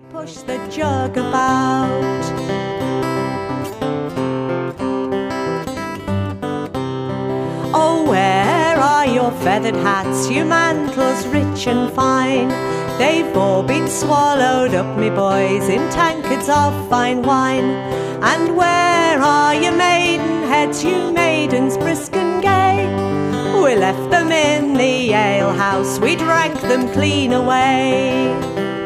push the jug about. Oh, where are your feathered hats, your mantles rich and fine? They've all been swallowed up, me boys, in tankards of fine wine. And where are your maidenheads, you maidens brisk and gay? We left them in the alehouse, we drank them clean away.